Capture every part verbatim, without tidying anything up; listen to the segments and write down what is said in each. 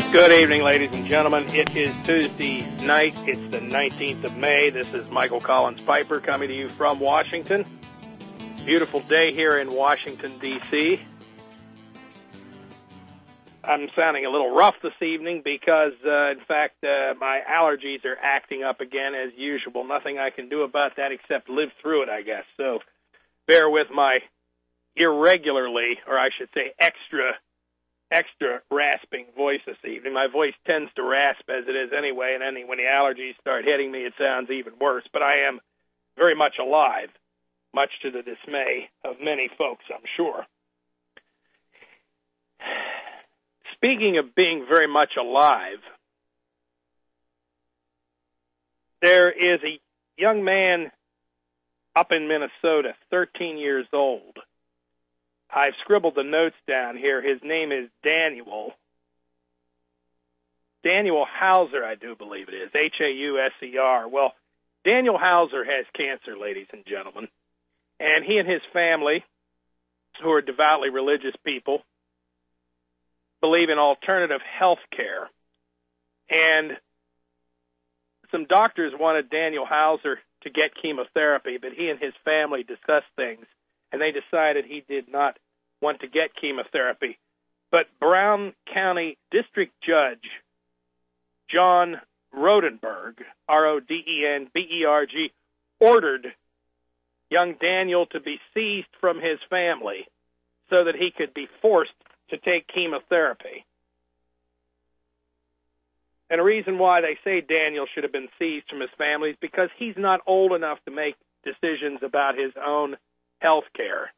Good evening, ladies and gentlemen. It is Tuesday night. It's the nineteenth of May. This is Michael Collins Piper coming to you from Washington. Beautiful day here in Washington, D C I'm sounding a little rough this evening because, uh, in fact, uh, my allergies are acting up again as usual. Nothing I can do about that except live through it, I guess. So bear with my irregularly, or I should say extra extra rasping voice this evening. My voice tends to rasp as it is anyway, and then when the allergies start hitting me, it sounds even worse. But I am very much alive, much to the dismay of many folks, I'm sure. Speaking of being very much alive, there is a young man up in Minnesota, thirteen years old. I've scribbled the notes down here. His name is Daniel. Daniel Hauser, I do believe it is, H A U S E R. Well, Daniel Hauser has cancer, ladies and gentlemen. And he and his family, who are devoutly religious people, believe in alternative health care. And some doctors wanted Daniel Hauser to get chemotherapy, but he and his family discussed things, and they decided he did not want to get chemotherapy. But Brown County District Judge John Rodenberg, R O D E N B E R G, ordered young Daniel to be seized from his family so that he could be forced to take chemotherapy. And the reason why they say Daniel should have been seized from his family is because he's not old enough to make decisions about his own health care.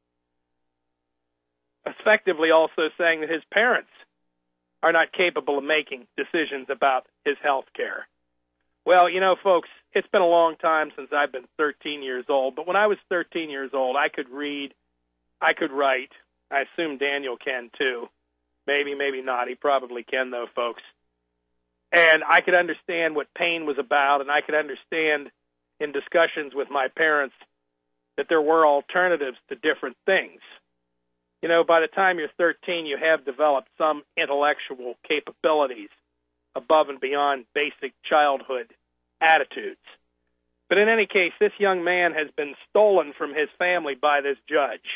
Effectively also saying that his parents are not capable of making decisions about his health care. Well, you know, folks, it's been a long time since I've been thirteen years old, but when I was thirteen years old, I could read, I could write. I assume Daniel can too. Maybe, maybe not. He probably can, though, folks. And I could understand what pain was about, and I could understand in discussions with my parents that there were alternatives to different things. You know, by the time you're thirteen, you have developed some intellectual capabilities above and beyond basic childhood attitudes. But in any case, this young man has been stolen from his family by this judge.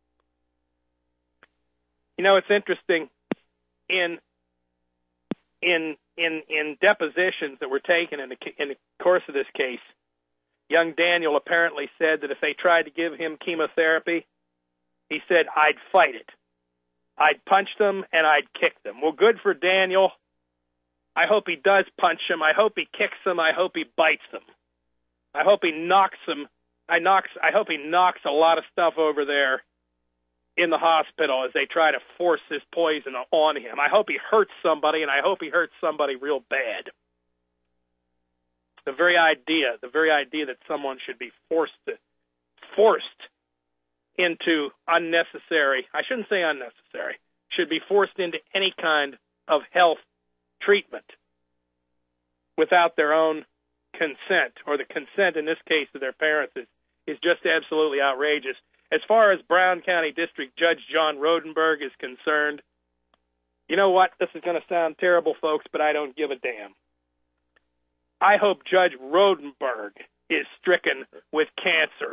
You know, it's interesting, in in in in depositions that were taken in the, in the course of this case, young Daniel apparently said that if they tried to give him chemotherapy, he said, I'd fight it. I'd punch them and I'd kick them. Well, good for Daniel. I hope he does punch them. I hope he kicks them. I hope he bites them. I hope he knocks them. I knocks. I hope he knocks a lot of stuff over there in the hospital as they try to force this poison on him. I hope he hurts somebody, and I hope he hurts somebody real bad. The very idea, the very idea that someone should be forced to, forced into unnecessary, I shouldn't say unnecessary, should be forced into any kind of health treatment without their own consent, or the consent in this case of their parents, is, is just absolutely outrageous. As far as Brown County District Judge John Rodenberg is concerned, you know what? This is going to sound terrible, folks, but I don't give a damn. I hope Judge Rodenberg is stricken with cancer.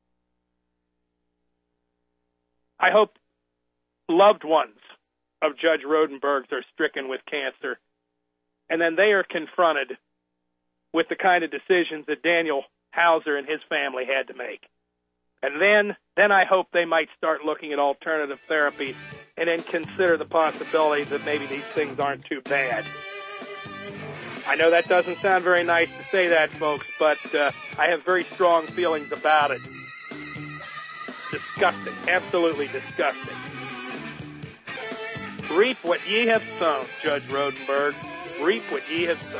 I hope loved ones of Judge Rodenberg are stricken with cancer, and then they are confronted with the kind of decisions that Daniel Hauser and his family had to make. And then, then I hope they might start looking at alternative therapies and then consider the possibility that maybe these things aren't too bad. I know that doesn't sound very nice to say that, folks, but uh, I have very strong feelings about it. Disgusting. Absolutely disgusting. Reap what ye have sown, Judge Rodenberg. Reap what ye have sown.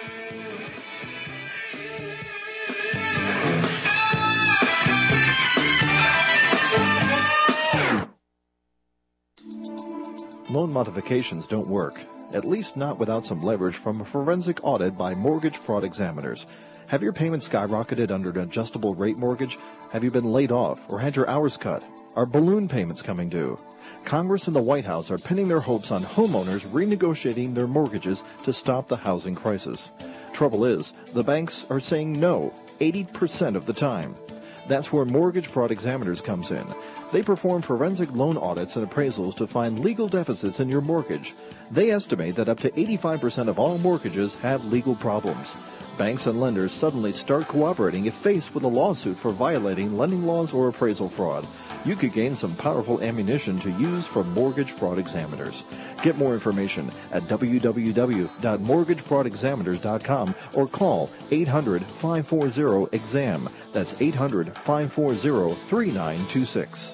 Loan modifications don't work, at least not without some leverage from a forensic audit by mortgage fraud examiners. Have your payments skyrocketed under an adjustable rate mortgage? Have you been laid off or had your hours cut? Are balloon payments coming due? Congress and the White House are pinning their hopes on homeowners renegotiating their mortgages to stop the housing crisis. Trouble is, the banks are saying no eighty percent of the time. That's where Mortgage Fraud Examiners comes in. They perform forensic loan audits and appraisals to find legal deficits in your mortgage. They estimate that up to eighty-five percent of all mortgages have legal problems. Banks and lenders suddenly start cooperating if faced with a lawsuit for violating lending laws or appraisal fraud. You could gain some powerful ammunition to use from Mortgage Fraud Examiners. Get more information at w w w dot mortgage fraud examiners dot com or call eight hundred, five four zero, exam. That's eight hundred, five four zero, three nine two six.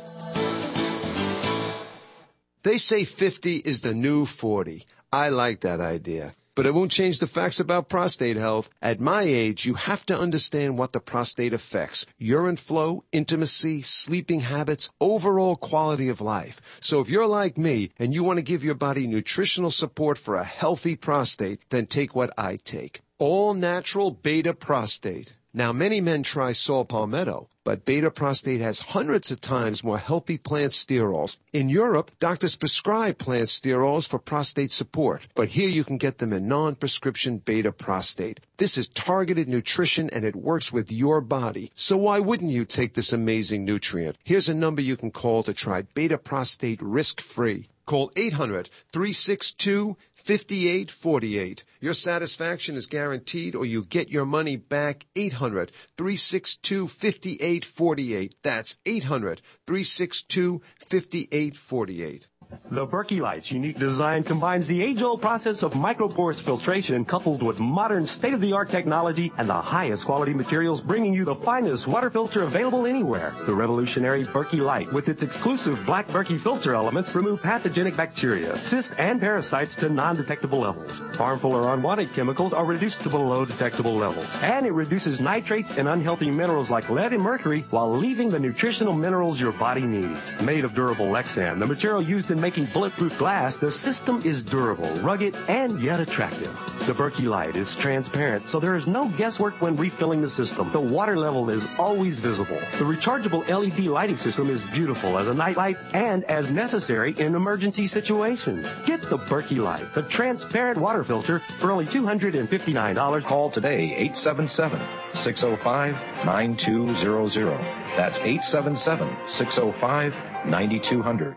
They say fifty is the new forty. I like that idea. But it won't change the facts about prostate health. At my age, you have to understand what the prostate affects. Urine flow, intimacy, sleeping habits, overall quality of life. So if you're like me and you want to give your body nutritional support for a healthy prostate, then take what I take. All natural beta prostate. Now, many men try saw palmetto, but beta prostate has hundreds of times more healthy plant sterols. In Europe, doctors prescribe plant sterols for prostate support, but here you can get them in non-prescription beta prostate. This is targeted nutrition and it works with your body. So why wouldn't you take this amazing nutrient? Here's a number you can call to try beta prostate risk-free. Call eight hundred, three six two, five eight four eight. Your satisfaction is guaranteed or you get your money back. eight hundred, three six two, five eight four eight. That's eight hundred, three six two, five eight four eight. The Berkey Light's unique design combines the age-old process of microporous filtration coupled with modern state-of-the-art technology and the highest quality materials, bringing you the finest water filter available anywhere. The revolutionary Berkey Light, with its exclusive black Berkey filter elements, remove pathogenic bacteria, cysts, and parasites to non-detectable levels. Harmful or unwanted chemicals are reduced to below detectable levels. And it reduces nitrates and unhealthy minerals like lead and mercury while leaving the nutritional minerals your body needs. Made of durable Lexan, the material used in making bulletproof glass, the system is durable, rugged, and yet attractive. The Berkey Light is transparent, so there is no guesswork when refilling the system. The water level is always visible. The rechargeable L E D lighting system is beautiful as a nightlight and as necessary in emergency situations. Get the Berkey Light, the transparent water filter, for only two hundred fifty-nine dollars. Call today, eight seven seven, six oh five, nine two zero zero. That's eight seven seven, six oh five, nine two zero zero.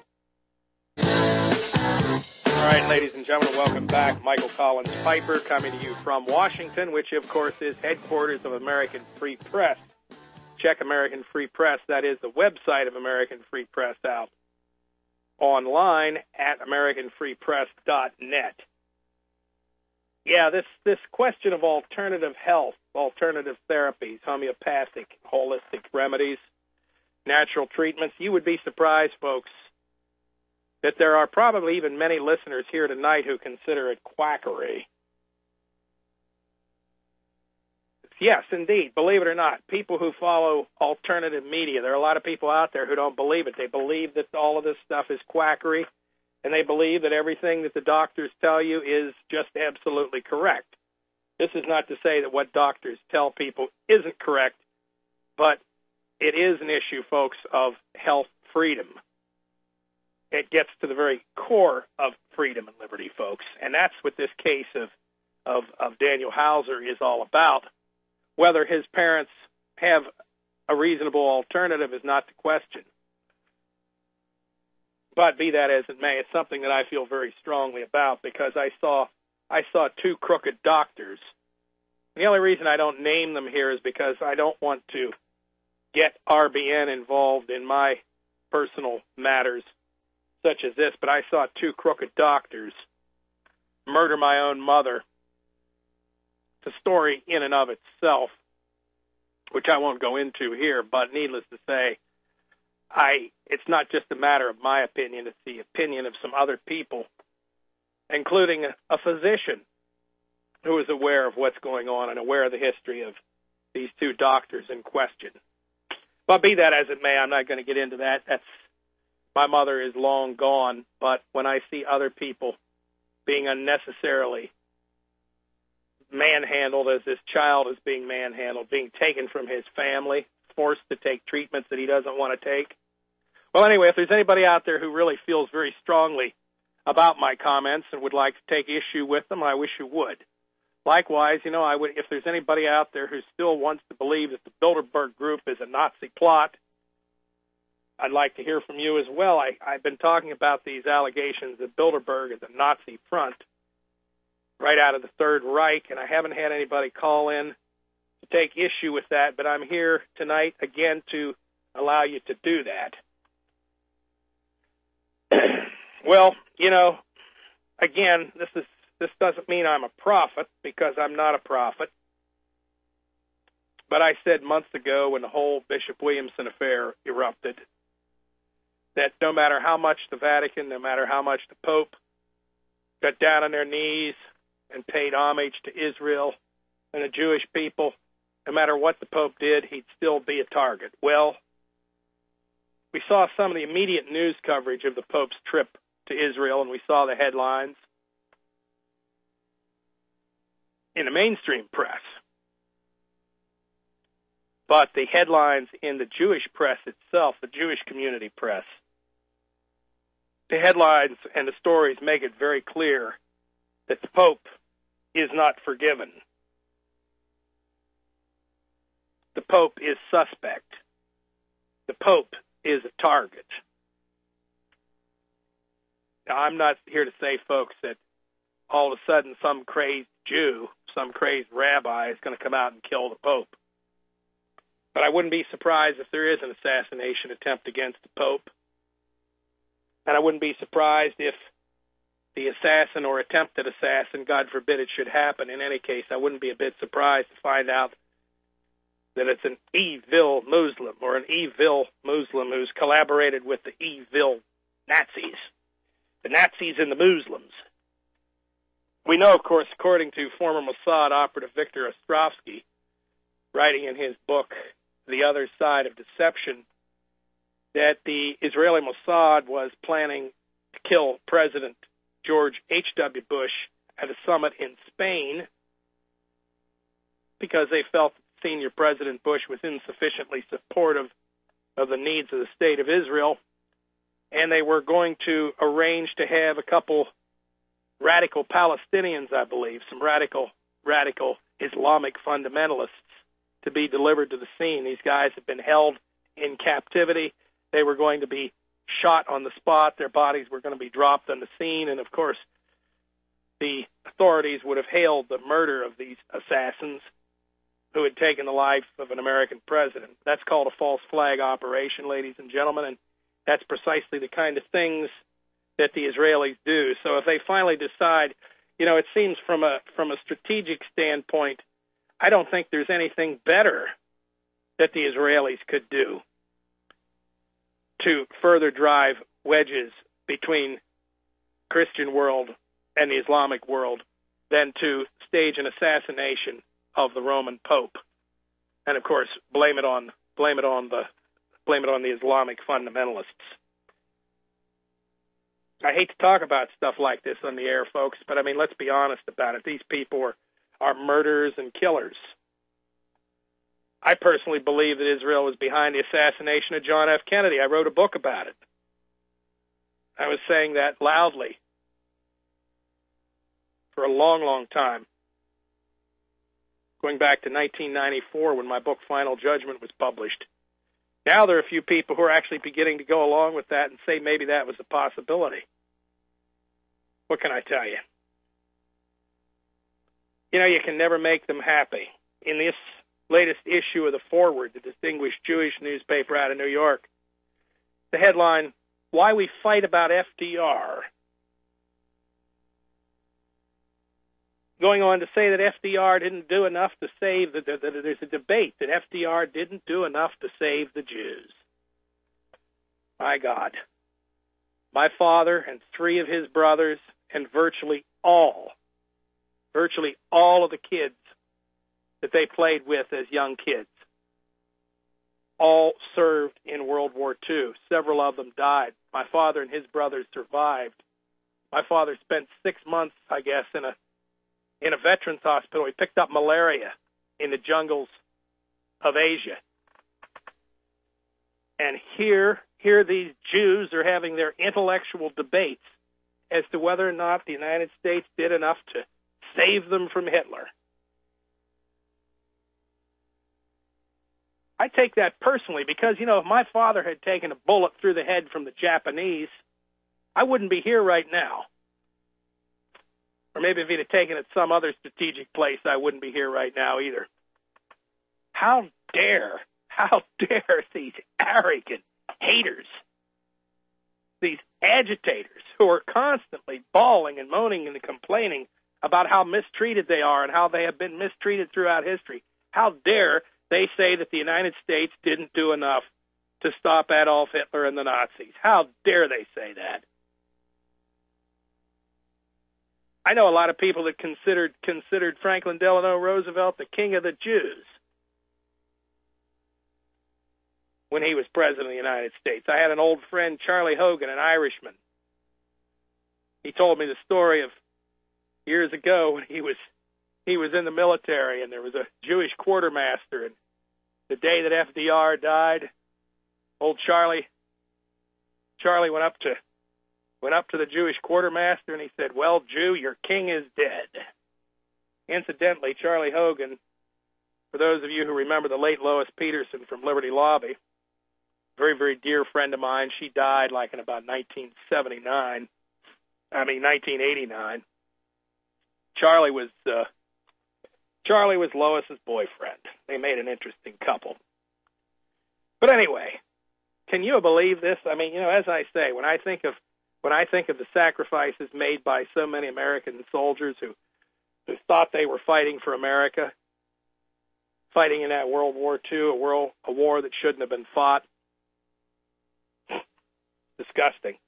All right, ladies and gentlemen, welcome back. Michael Collins Piper coming to you from Washington, which, of course, is headquarters of American Free Press. Check American Free Press. That is the website of American Free Press out online at american free press dot net. Yeah, this, this question of alternative health, alternative therapies, homeopathic, holistic remedies, natural treatments, you would be surprised, folks, that there are probably even many listeners here tonight who consider it quackery. Yes, indeed, believe it or not, people who follow alternative media, there are a lot of people out there who don't believe it. They believe that all of this stuff is quackery, and they believe that everything that the doctors tell you is just absolutely correct. This is not to say that what doctors tell people isn't correct, but it is an issue, folks, of health freedom. It gets to the very core of freedom and liberty, folks. And that's what this case of, of, of Daniel Hauser is all about. Whether his parents have a reasonable alternative is not the question. But be that as it may, it's something that I feel very strongly about because I saw I saw two crooked doctors. And the only reason I don't name them here is because I don't want to get R B N involved in my personal matters such as this, but I saw two crooked doctors murder my own mother. It's a story in and of itself, which I won't go into here, but needless to say, I it's not just a matter of my opinion, it's the opinion of some other people, including a, a physician who is aware of what's going on and aware of the history of these two doctors in question. But be that as it may, I'm not going to get into that. That's My mother is long gone, but when I see other people being unnecessarily manhandled as this child is being manhandled, being taken from his family, forced to take treatments that he doesn't want to take, Well, anyway, if there's anybody out there who really feels very strongly about my comments and would like to take issue with them, I wish you would. Likewise, you know, I would, if there's anybody out there who still wants to believe that the Bilderberg Group is a Nazi plot, I'd like to hear from you as well. I, I've been talking about these allegations that Bilderberg is a Nazi front right out of the Third Reich, and I haven't had anybody call in to take issue with that, but I'm here tonight again to allow you to do that. Well, you know, again, this is this doesn't mean I'm a prophet, because I'm not a prophet. But I said months ago when the whole Bishop Williamson affair erupted that no matter how much the Vatican, no matter how much the Pope got down on their knees and paid homage to Israel and the Jewish people, no matter what the Pope did, he'd still be a target. Well, we saw some of the immediate news coverage of the Pope's trip to Israel, and we saw the headlines in the mainstream press. But the headlines in the Jewish press itself, the Jewish community press, the headlines and the stories make it very clear that the Pope is not forgiven. The Pope is suspect. The Pope is a target. Now, I'm not here to say, folks, that all of a sudden some crazed Jew, some crazed rabbi is going to come out and kill the Pope. But I wouldn't be surprised if there is an assassination attempt against the Pope. And I wouldn't be surprised if the assassin or attempted assassin, God forbid it should happen. In any case, I wouldn't be a bit surprised to find out that it's an evil Muslim or an evil Muslim who's collaborated with the evil Nazis. The Nazis and the Muslims. We know, of course, according to former Mossad operative Victor Ostrovsky, writing in his book, The Other Side of Deception, that the Israeli Mossad was planning to kill President George H W. Bush at a summit in Spain because they felt that senior President Bush was insufficiently supportive of the needs of the State of Israel, and they were going to arrange to have a couple radical Palestinians, I believe, some radical, radical Islamic fundamentalists to be delivered to the scene. These guys have been held in captivity. They were going to be shot on the spot. Their bodies were going to be dropped on the scene. And, of course, the authorities would have hailed the murder of these assassins who had taken the life of an American president. That's called a false flag operation, ladies and gentlemen, and that's precisely the kind of things that the Israelis do. So if they finally decide, you know, it seems from a from a strategic standpoint, I don't think there's anything better that the Israelis could do to further drive wedges between Christian world and the Islamic world than to stage an assassination of the Roman Pope, and of course blame it on blame it on the blame it on the Islamic fundamentalists. I hate to talk about stuff like this on the air, folks, but I mean, let's be honest about it. These people are, are murderers and killers. I personally believe that Israel was behind the assassination of John F. Kennedy. I wrote a book about it. I was saying that loudly for a long, long time, going back to nineteen ninety-four when my book Final Judgment was published. Now there are a few people who are actually beginning to go along with that and say maybe that was a possibility. What can I tell you? You know, you can never make them happy. In this latest issue of the Forward, the distinguished Jewish newspaper out of New York, the headline, Why We Fight About F D R. Going on to say that F D R didn't do enough to save, the, the, the, there's a debate that F D R didn't do enough to save the Jews. My God. My father and three of his brothers and virtually all, virtually all of the kids that they played with as young kids, all served in World War Two. Several of them died. My father and his brothers survived. My father spent six months, I guess, in a in a veterans hospital. He picked up malaria in the jungles of Asia. And here here these Jews are having their intellectual debates as to whether or not the United States did enough to save them from Hitler. I take that personally because, you know, if my father had taken a bullet through the head from the Japanese, I wouldn't be here right now. Or maybe if he'd have taken it some other strategic place, I wouldn't be here right now either. How dare, how dare these arrogant haters, these agitators who are constantly bawling and moaning and complaining about how mistreated they are and how they have been mistreated throughout history, how dare they say that the United States didn't do enough to stop Adolf Hitler and the Nazis? How dare they say that? I know a lot of people that considered considered Franklin Delano Roosevelt the king of the Jews when he was president of the United States. I had an old friend, Charlie Hogan, an Irishman. He told me the story of years ago when he was he was in the military and there was a Jewish quartermaster, and the day that F D R died, old Charlie Charlie went up to went up to the Jewish quartermaster and he said, "Well, Jew, your king is dead." Incidentally, Charlie Hogan, for those of you who remember the late Lois Peterson from Liberty Lobby, very, very dear friend of mine, she died like in about nineteen seventy-nine, I mean nineteen eighty-nine. Charlie was uh, Charlie was Lois's boyfriend. They made an interesting couple. But anyway, can you believe this? I mean, you know, as I say, when I think of when I think of the sacrifices made by so many American soldiers who, who thought they were fighting for America, fighting in that World War Two, a world a war that shouldn't have been fought. Disgusting.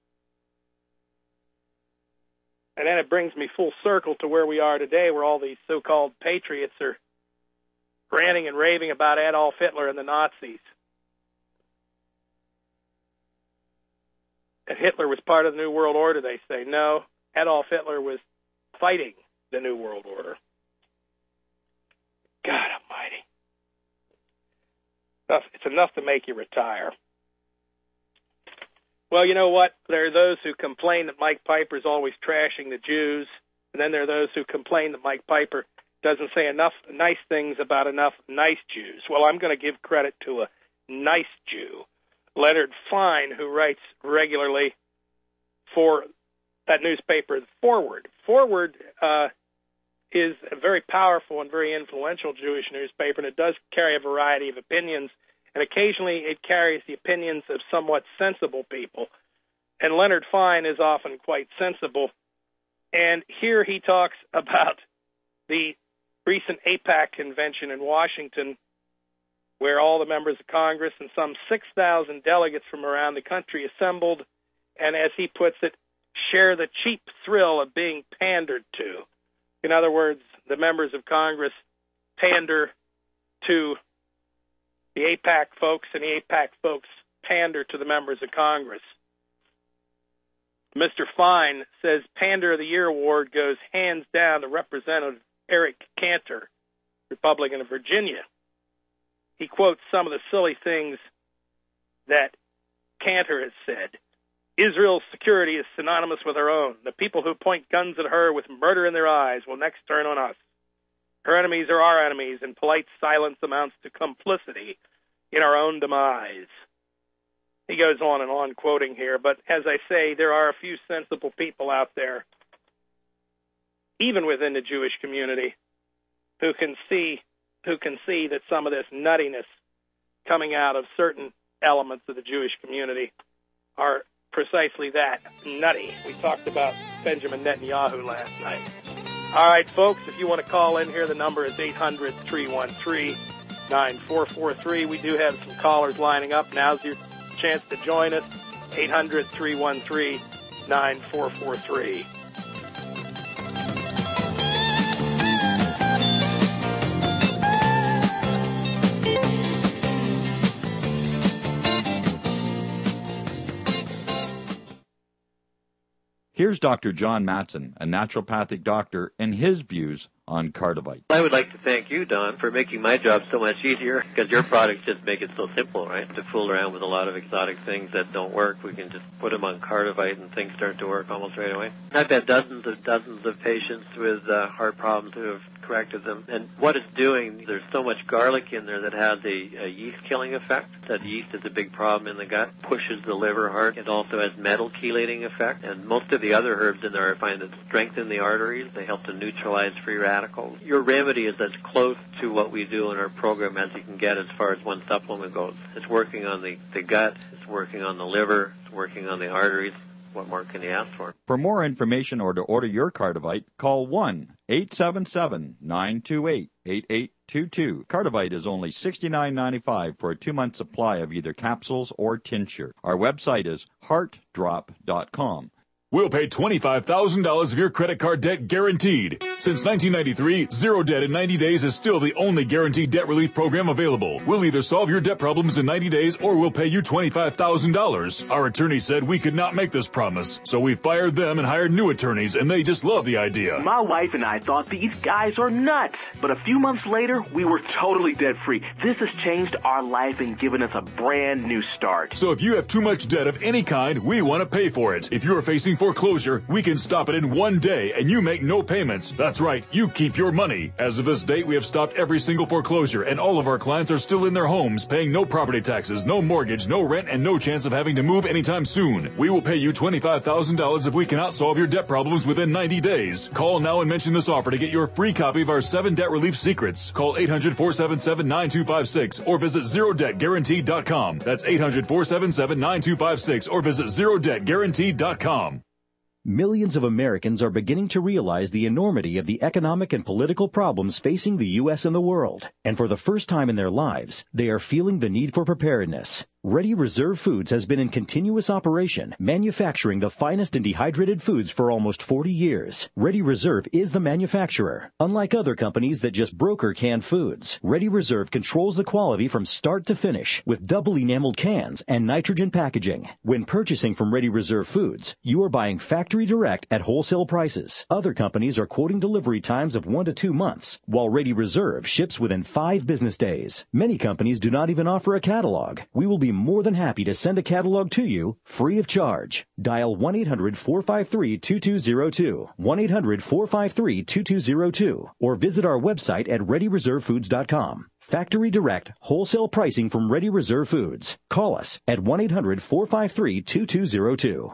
And then it brings me full circle to where we are today, where all these so-called patriots are ranting and raving about Adolf Hitler and the Nazis. That Hitler was part of the New World Order, they say. No, Adolf Hitler was fighting the New World Order. God almighty. It's enough to make you retire. Well, you know what? There are those who complain that Mike Piper's always trashing the Jews, and then there are those who complain that Mike Piper doesn't say enough nice things about enough nice Jews. Well, I'm going to give credit to a nice Jew, Leonard Fine, who writes regularly for that newspaper, Forward. Forward uh, is a very powerful and very influential Jewish newspaper, and it does carry a variety of opinions. And occasionally it carries the opinions of somewhat sensible people. And Leonard Fine is often quite sensible. And here he talks about the recent AIPAC convention in Washington, where all the members of Congress and some six thousand delegates from around the country assembled, and as he puts it, share the cheap thrill of being pandered to. In other words, the members of Congress pander to the AIPAC folks, and the AIPAC folks pander to the members of Congress. Mister Fine says Pander of the Year award goes hands down to Representative Eric Cantor, Republican of Virginia. He quotes some of the silly things that Cantor has said. Israel's security is synonymous with her own. The people who point guns at her with murder in their eyes will next turn on us. Her enemies are our enemies, and polite silence amounts to complicity in our own demise. He goes on and on quoting here, but as I say, there are a few sensible people out there, even within the Jewish community, who can see who can see that some of this nuttiness coming out of certain elements of the Jewish community are precisely that, nutty. We talked about Benjamin Netanyahu last night. All right, folks, if you want to call in here, the number is eight hundred, three one three, nine four four three. We do have some callers lining up. Now's your chance to join us, eight hundred, three one three, nine four four three. Here's Here's Doctor John Matson, a naturopathic doctor, and his views on Cardivite. I would like to thank you, Don, for making my job so much easier, because your products just make it so simple, right? To fool around with a lot of exotic things that don't work, we can just put them on Cardivite and things start to work almost right away. I've had dozens of dozens of patients with uh, heart problems who have corrected them. And what it's doing, there's so much garlic in there that has a, a yeast-killing effect. That yeast is a big problem in the gut, pushes the liver hard. It also has metal chelating effect. And most of the other herbs in there I find that strengthen the arteries. They help to neutralize free radicals. Your remedy is as close to what we do in our program as you can get as far as one supplement goes. It's working on the, the gut, it's working on the liver, it's working on the arteries. What more can you ask for? For more information or to order your Cardivite, call one eight seven seven, nine two eight, eight eight two two. Cardivite is only sixty-nine ninety-five for a two-month supply of either capsules or tincture. Our website is heart drop dot com. We'll pay twenty-five thousand dollars of your credit card debt guaranteed. Since nineteen ninety-three, Zero Debt in ninety days is still the only guaranteed debt relief program available. We'll either solve your debt problems in ninety days or we'll pay you twenty-five thousand dollars. Our attorney said we could not make this promise, so we fired them and hired new attorneys, and they just love the idea. My wife and I thought these guys are nuts, but a few months later, we were totally debt-free. This has changed our life and given us a brand new start. So if you have too much debt of any kind, we want to pay for it. If you're facing foreclosure, we can stop it in one day and you make no payments. That's right, you keep your money. As of this date, we have stopped every single foreclosure and all of our clients are still in their homes, paying no property taxes, no mortgage, no rent, and no chance of having to move anytime soon. We will pay you twenty-five thousand dollars if we cannot solve your debt problems within ninety days. Call now and mention this offer to get your free copy of our seven debt relief secrets. Call eight hundred, four seven seven, nine two five six or visit zero debt guaranteed dot com. That's eight hundred, four seven seven, nine two five six or visit zero debt guaranteed dot com. Millions of Americans are beginning to realize the enormity of the economic and political problems facing the U S and the world. And for the first time in their lives, they are feeling the need for preparedness. Ready Reserve Foods has been in continuous operation, manufacturing the finest in dehydrated foods for almost forty years. Ready Reserve is the manufacturer. Unlike other companies that just broker canned foods, Ready Reserve controls the quality from start to finish with double enameled cans and nitrogen packaging. When purchasing from Ready Reserve Foods, you are buying factory direct at wholesale prices. Other companies are quoting delivery times of one to two months, while Ready Reserve ships within five business days. Many companies do not even offer a catalog. We will be more than happy to send a catalog to you free of charge. Dial one eight hundred, four five three, two two zero two, one eight hundred, four five three, two two zero two, or visit our website at ready reserve foods dot com. Factory direct, wholesale pricing from Ready Reserve Foods. Call us at one eight hundred, four five three, two two zero two.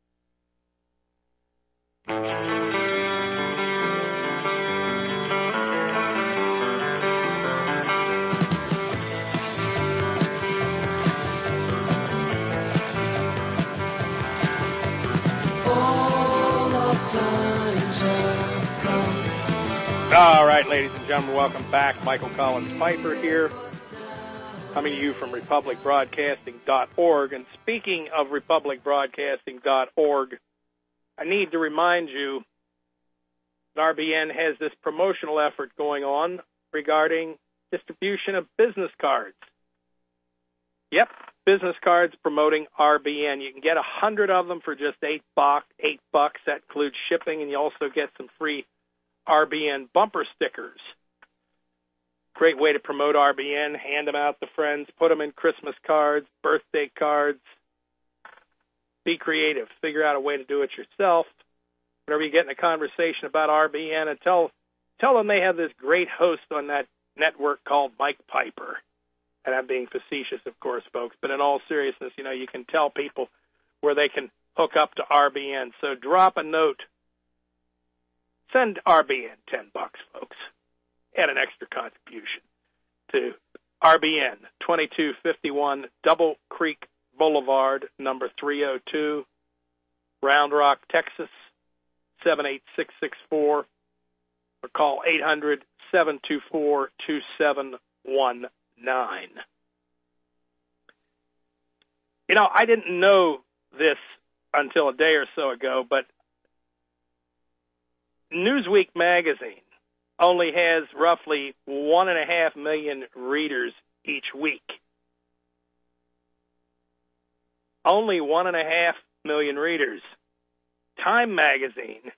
All right, ladies and gentlemen, welcome back. Michael Collins Piper here, coming to you from republic broadcasting dot org. And speaking of republic broadcasting dot org, I need to remind you that R B N has this promotional effort going on regarding distribution of business cards. Yep, business cards promoting R B N. You can get a hundred of them for just eight bucks. Eight bucks. That includes shipping, and you also get some free R B N bumper stickers. Great way to promote R B N. Hand them out to friends. Put them in Christmas cards, birthday cards. Be creative. Figure out a way to do it yourself. Whenever you get in a conversation about R B N, and tell tell them they have this great host on that network called Mike Piper. And I'm being facetious, of course, folks. But in all seriousness, you know, you can tell people where they can hook up to R B N. So drop a note. Send R B N ten bucks, folks. Add an extra contribution to R B N, twenty-two fifty-one Double Creek Boulevard, number three oh two, Round Rock, Texas, seven eight six six four, or call eight hundred, seven two four, two seven one nine. You know, I didn't know this until a day or so ago, but Newsweek magazine only has roughly one and a half million readers each week. Only one and a half million readers. Time magazine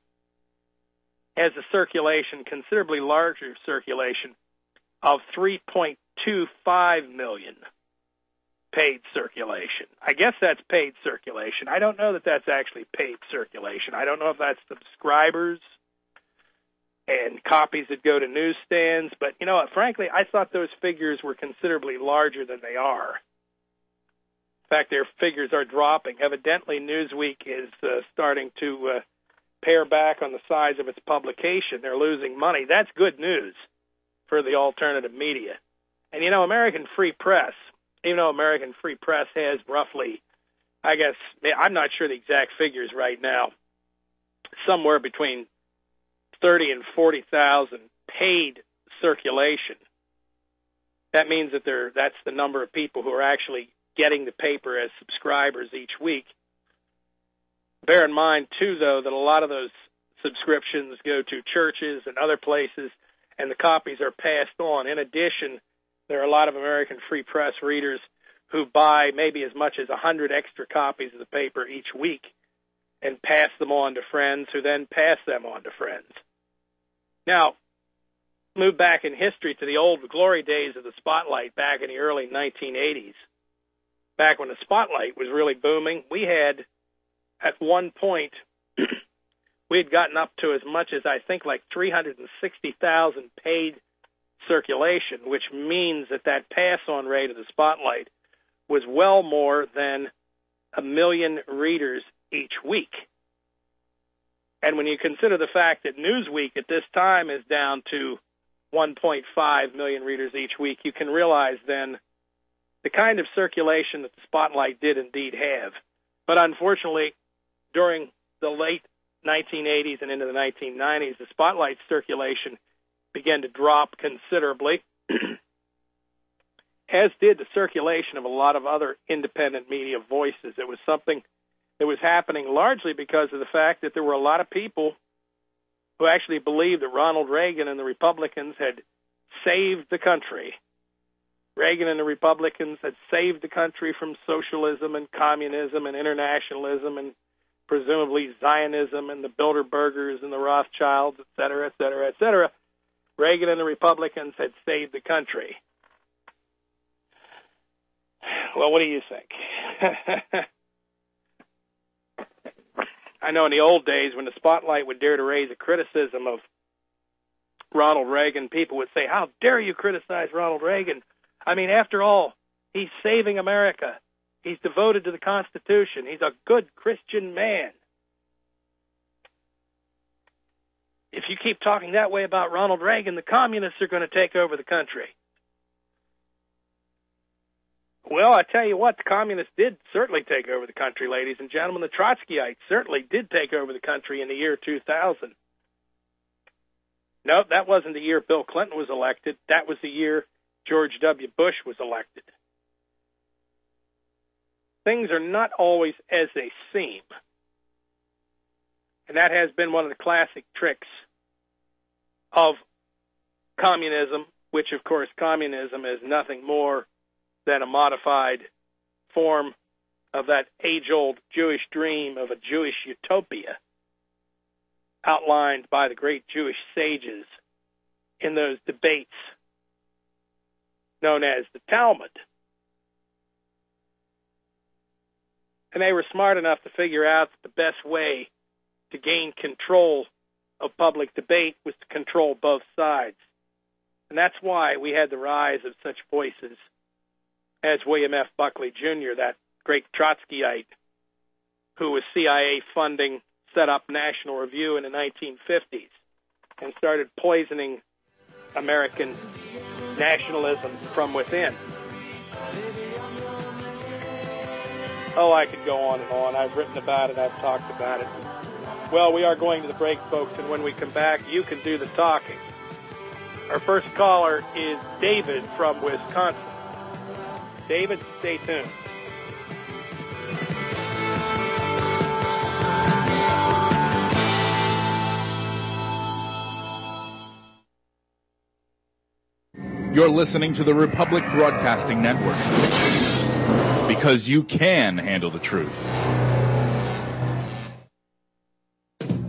has a circulation, considerably larger circulation, of three point two five million paid circulation. I guess that's paid circulation. I don't know that that's actually paid circulation. I don't know if that's subscribers and copies that go to newsstands. But, you know what, frankly, I thought those figures were considerably larger than they are. In fact, their figures are dropping. Evidently, Newsweek is uh, starting to uh, pare back on the size of its publication. They're losing money. That's good news for the alternative media. And, you know, American Free Press, even though American Free Press has roughly, I guess, I'm not sure the exact figures right now, somewhere between thirty and forty thousand paid circulation. That means that there, that's the number of people who are actually getting the paper as subscribers each week. Bear in mind, too, though, that a lot of those subscriptions go to churches and other places, and the copies are passed on. In addition, there are a lot of American Free Press readers who buy maybe as much as one hundred extra copies of the paper each week and pass them on to friends who then pass them on to friends. Now, move back in history to the old glory days of the Spotlight back in the early nineteen eighties. Back when the Spotlight was really booming, we had, at one point, we had gotten up to as much as, I think, like three hundred sixty thousand paid circulation, which means that that pass-on rate of the Spotlight was well more than a million readers each week. And when you consider the fact that Newsweek at this time is down to one point five million readers each week, you can realize then the kind of circulation that the Spotlight did indeed have. But unfortunately, during the late nineteen eighties and into the nineteen nineties, the Spotlight circulation began to drop considerably, as did the circulation of a lot of other independent media voices. It was something that was happening largely because of the fact that there were a lot of people who actually believed that Ronald Reagan and the Republicans had saved the country. Reagan and the Republicans had saved the country from socialism and communism and internationalism and presumably Zionism and the Bilderbergers and the Rothschilds, et cetera, et cetera, et cetera. Reagan and the Republicans had saved the country. Well, what do you think? I know in the old days when the Spotlight would dare to raise a criticism of Ronald Reagan, people would say, how dare you criticize Ronald Reagan? I mean, after all, he's saving America. He's devoted to the Constitution. He's a good Christian man. If you keep talking that way about Ronald Reagan, the communists are going to take over the country. Well, I tell you what, the communists did certainly take over the country, ladies and gentlemen. The Trotskyites certainly did take over the country in the year two thousand. No, that wasn't the year Bill Clinton was elected. That was the year George W. Bush was elected. Things are not always as they seem. And that has been one of the classic tricks of communism, which, of course, communism is nothing more than a modified form of that age-old Jewish dream of a Jewish utopia outlined by the great Jewish sages in those debates known as the Talmud. And they were smart enough to figure out that the best way to gain control of public debate was to control both sides. And that's why we had the rise of such voices as William F. Buckley, Junior, that great Trotskyite who with C I A funding set up National Review in the nineteen fifties and started poisoning American nationalism from within. Oh, I could go on and on. I've written about it. I've talked about it. Well, we are going to the break, folks, and when we come back, you can do the talking. Our first caller is David from Wisconsin. David, stay tuned. You're listening to the Republic Broadcasting Network, because you can handle the truth.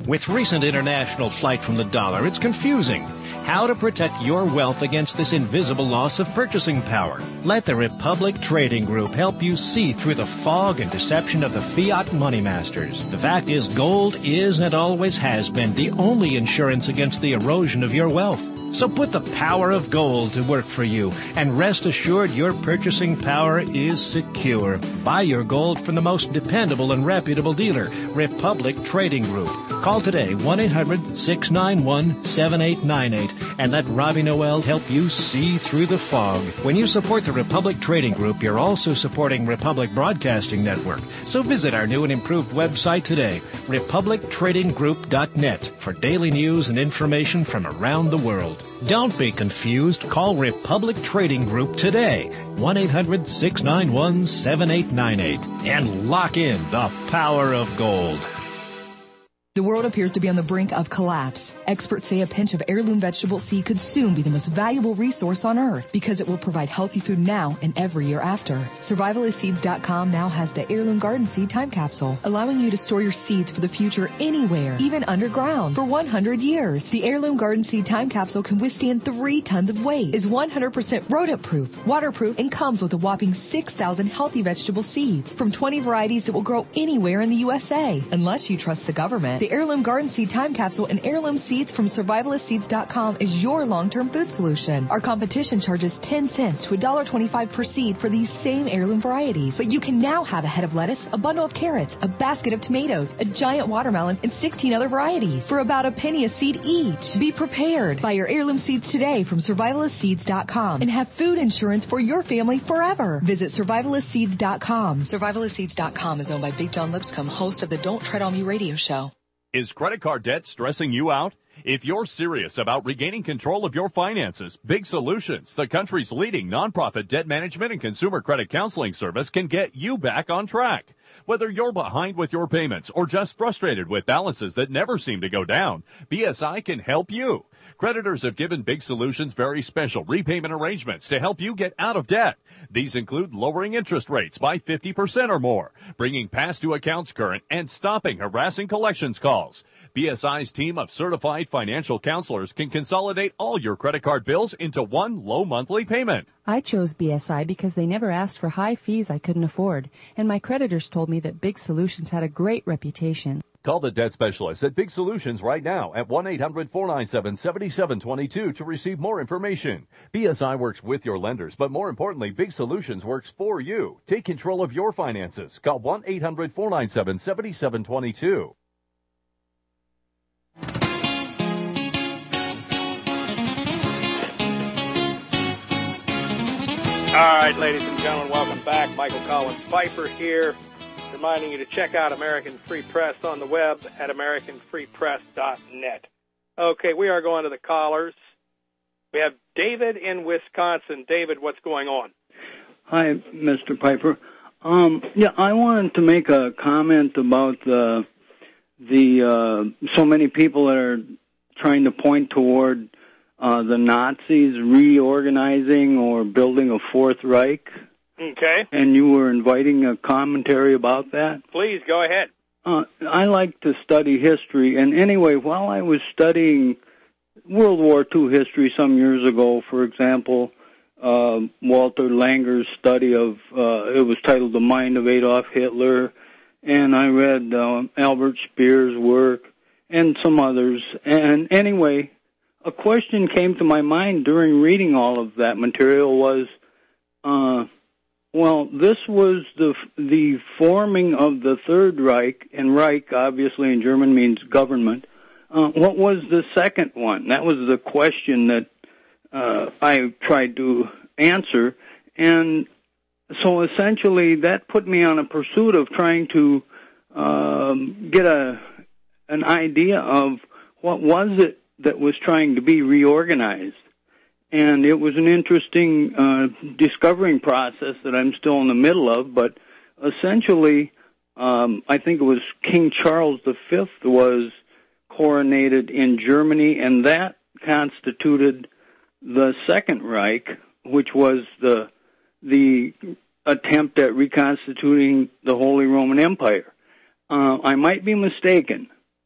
With recent international flight from the dollar, it's confusing. How to protect your wealth against this invisible loss of purchasing power. Let the Republic Trading Group help you see through the fog and deception of the fiat money masters. The fact is, gold is and always has been the only insurance against the erosion of your wealth. So put the power of gold to work for you, and rest assured your purchasing power is secure. Buy your gold from the most dependable and reputable dealer, Republic Trading Group. Call today, one eight hundred, six nine one, seven eight nine eight, and let Robbie Noel help you see through the fog. When you support the Republic Trading Group, you're also supporting Republic Broadcasting Network. So visit our new and improved website today, republic trading group dot net, for daily news and information from around the world. Don't be confused. Call Republic Trading Group today, one eight hundred, six nine one, seven eight nine eight, and lock in the power of gold. The world appears to be on the brink of collapse. Experts say a pinch of heirloom vegetable seed could soon be the most valuable resource on Earth because it will provide healthy food now and every year after. Survivalist Seeds dot com now has the Heirloom Garden Seed Time Capsule, allowing you to store your seeds for the future anywhere, even underground, for one hundred years. The Heirloom Garden Seed Time Capsule can withstand three tons of weight, is one hundred percent rodent-proof, waterproof, and comes with a whopping six thousand healthy vegetable seeds from twenty varieties that will grow anywhere in the U S A, unless you trust the government. The Heirloom Garden Seed Time Capsule and Heirloom Seeds from Survivalist Seeds dot com is your long-term food solution. Our competition charges ten cents to one dollar twenty-five per seed for these same heirloom varieties. But you can now have a head of lettuce, a bundle of carrots, a basket of tomatoes, a giant watermelon, and sixteen other varieties for about a penny a seed each. Be prepared. Buy your heirloom seeds today from Survivalist Seeds dot com and have food insurance for your family forever. Visit Survivalist Seeds dot com. Survivalist Seeds dot com is owned by Big John Lipscomb, host of the Don't Tread on Me radio show. Is credit card debt stressing you out? If you're serious about regaining control of your finances, Big Solutions, the country's leading nonprofit debt management and consumer credit counseling service, can get you back on track. Whether you're behind with your payments or just frustrated with balances that never seem to go down, B S I can help you. Creditors have given Big Solutions very special repayment arrangements to help you get out of debt. These include lowering interest rates by fifty percent or more, bringing past due accounts current, and stopping harassing collections calls. B S I's team of certified financial counselors can consolidate all your credit card bills into one low monthly payment. I chose B S I because they never asked for high fees I couldn't afford, and my creditors told me that Big Solutions had a great reputation. Call the debt specialist at Big Solutions right now at one eight hundred, four nine seven, seven seven two two to receive more information. B S I works with your lenders, but more importantly, Big Solutions works for you. Take control of your finances. Call one eight hundred, four nine seven, seven seven two two. All right, ladies and gentlemen, welcome back. Michael Collins Pfeiffer here, reminding you to check out American Free Press on the web at american free press dot net. Okay, we are going to the callers. We have David in Wisconsin. David, what's going on? Hi, Mister Pfeiffer. Um, yeah, I wanted to make a comment about the the uh, so many people that are trying to point toward uh, the Nazis reorganizing or building a Fourth Reich. Okay. And you were inviting a commentary about that? Please, go ahead. Uh, I like to study history, and anyway, while I was studying World War Two history some years ago, for example, uh, Walter Langer's study of, uh, it was titled The Mind of Adolf Hitler, and I read uh, Albert Speer's work and some others. And anyway, a question came to my mind during reading all of that material was, uh, well, this was the the forming of the Third Reich, and Reich, obviously, in German means government. Uh, what was the second one? That was the question that uh, I tried to answer, and so essentially that put me on a pursuit of trying to um, get a an idea of what was it that was trying to be reorganized. And it was an interesting uh, discovering process that I'm still in the middle of, but essentially, um, I think it was King Charles the Fifth was coronated in Germany, and that constituted the Second Reich, which was the the attempt at reconstituting the Holy Roman Empire. Uh, I might be mistaken,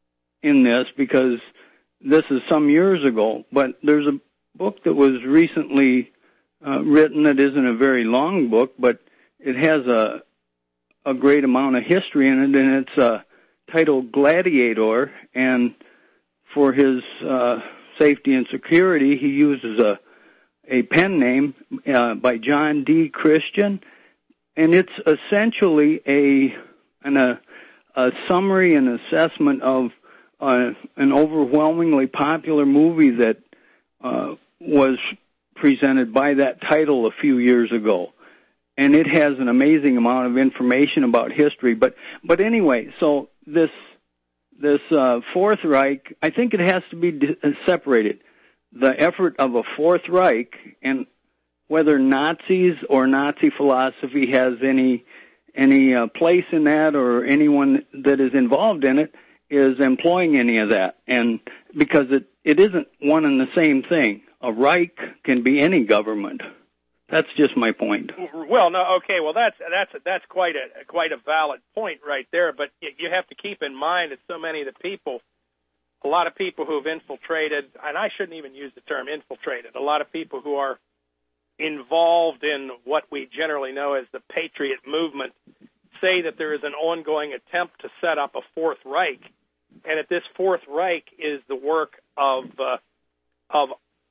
in this because this is some years ago, but there's a book that was recently uh, written that isn't a very long book, but it has a a great amount of history in it, and it's uh, titled Gladiator, and for his uh, safety and security, he uses a a pen name uh, by John D. Christian, and it's essentially a an, a, a summary and assessment of uh, an overwhelmingly popular movie that uh, was presented by that title a few years ago. And it has an amazing amount of information about history. But but anyway, so this this uh, Fourth Reich, I think it has to be di- separated. The effort of a Fourth Reich, and whether Nazis or Nazi philosophy has any any uh, place in that, or anyone that is involved in it is employing any of that. And because it, it isn't one and the same thing. A Reich can be any government. That's just my point. Well, no, okay. Well, that's that's that's quite a quite a valid point right there. But you have to keep in mind that so many of the people, a lot of people who have infiltrated, and I shouldn't even use the term infiltrated. A lot of people who are involved in what we generally know as the Patriot movement say that there is an ongoing attempt to set up a Fourth Reich, and that this Fourth Reich is the work of uh, of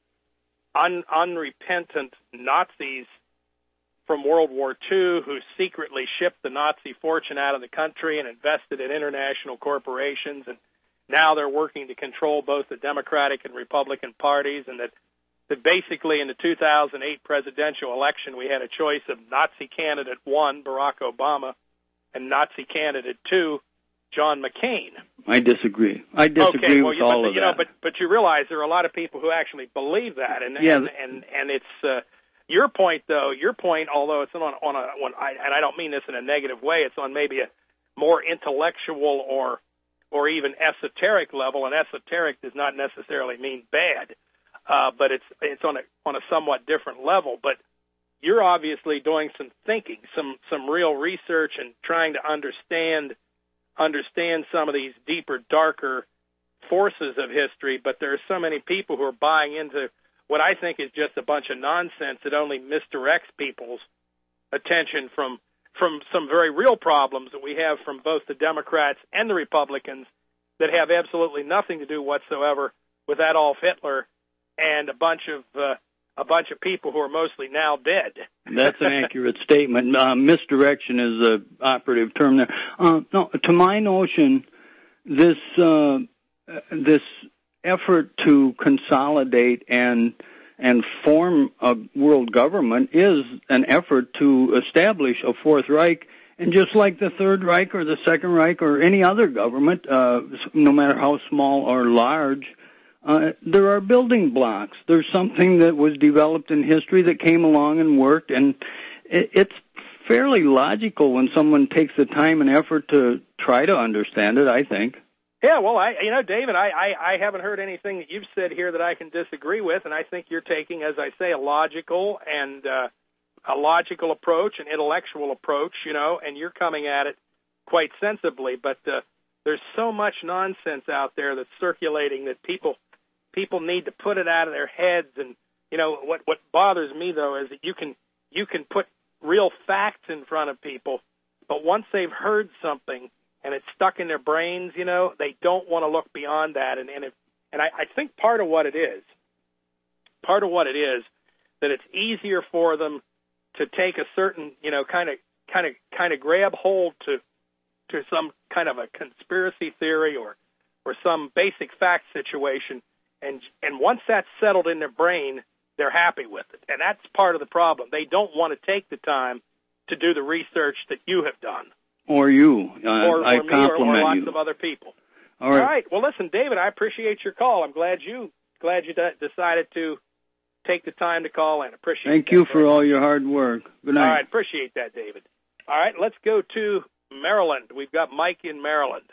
Un- unrepentant Nazis from World War Two who secretly shipped the Nazi fortune out of the country and invested in international corporations, and now they're working to control both the Democratic and Republican parties, and that, that basically in the two thousand eight presidential election we had a choice of Nazi candidate one, Barack Obama, and Nazi candidate two, John McCain. I disagree. I disagree okay, well, with you, all but, of you that. know, but but you realize there are a lot of people who actually believe that, and yeah. and, and and it's uh, your point though. Your point, although it's on on a on, I, and I don't mean this in a negative way, it's on maybe a more intellectual or or even esoteric level. And esoteric does not necessarily mean bad, uh, but it's it's on a on a somewhat different level. But you're obviously doing some thinking, some some real research, and trying to understand. understand some of these deeper, darker forces of history, but there are so many people who are buying into what I think is just a bunch of nonsense that only misdirects people's attention from from some very real problems that we have from both the Democrats and the Republicans that have absolutely nothing to do whatsoever with Adolf Hitler and a bunch of uh, a bunch of people who are mostly now dead. That's an accurate statement. Uh, misdirection is the operative term there. Uh, no, to my notion, this uh, this effort to consolidate and and form a world government is an effort to establish a Fourth Reich. And just like the Third Reich or the Second Reich or any other government, uh, no matter how small or large, Uh, there are building blocks. There's something that was developed in history that came along and worked, and it, it's fairly logical when someone takes the time and effort to try to understand it, I think. Yeah, well, I, you know, David, I, I, I haven't heard anything that you've said here that I can disagree with, and I think you're taking, as I say, a logical and uh, a logical approach, an intellectual approach, you know, and you're coming at it quite sensibly. But uh, there's so much nonsense out there that's circulating that people people need to put it out of their heads. And you know what what bothers me though is that you can you can put real facts in front of people, but once they've heard something and it's stuck in their brains, you know, they don't want to look beyond that. And and if, and I, I think part of what it is, part of what it is, that it's easier for them to take a certain, you know, kind of kind of kind of grab hold to to some kind of a conspiracy theory or or some basic fact situation, and and once that's settled in their brain, they're happy with it. And that's part of the problem. They don't want to take the time to do the research that you have done. Or you. Uh, or, or I me, compliment or, or lots you. of other people. All right. All right. Well, listen, David, I appreciate your call. I'm glad you glad you de- decided to take the time to call in. Appreciate Thank that you very for all much. your hard work. Good night. All right. Appreciate that, David. All right. Let's go to Maryland. We've got Mike in Maryland.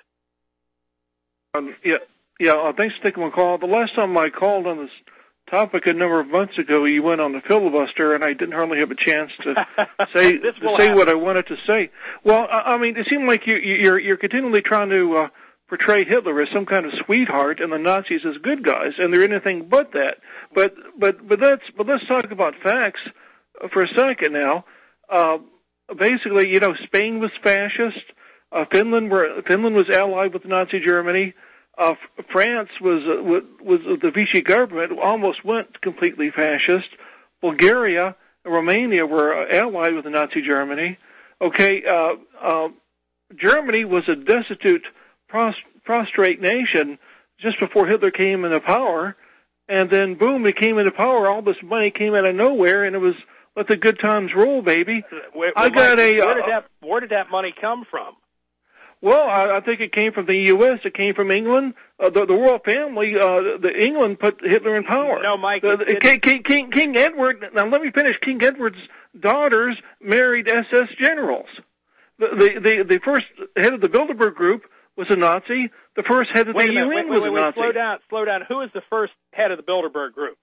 Um, yeah, yeah. Uh, thanks for taking my call. The last time I called on this topic a number of months ago, you went on the filibuster, and I didn't hardly have a chance to say to say what I wanted to say. Well, I, I mean, it seemed like you, you're you're continually trying to uh, portray Hitler as some kind of sweetheart and the Nazis as good guys, and they're anything but that. But but but that's but let's talk about facts for a second now. Uh, basically, you know, Spain was fascist. Uh, Finland were Finland was allied with Nazi Germany. Uh, France was uh, was the Vichy government almost went completely fascist. Bulgaria and Romania were allied with Nazi Germany. Okay, uh, uh, Germany was a destitute, pros- prostrate nation just before Hitler came into power, and then boom, he came into power. All this money came out of nowhere, and it was let the good times roll, baby. Wait, I got Mike, a. Where did uh, that Where did that money come from? Well, I, I think it came from the U S. It came from England. Uh, the, the royal family, uh, the England put Hitler in power. No, Mike. The, the, King, King, King, King Edward. Now, let me finish. King Edward's daughters married S S generals. The, the the the first head of the Bilderberg Group was a Nazi. The first head of wait the a minute, U N wait, was wait, a wait, Nazi. Slow down, slow down. Who is the first head of the Bilderberg Group?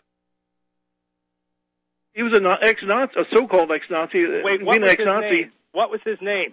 He was an ex-Nazi, a so-called ex-Nazi. Wait, what being was an his ex-Nazi. name? What was his name?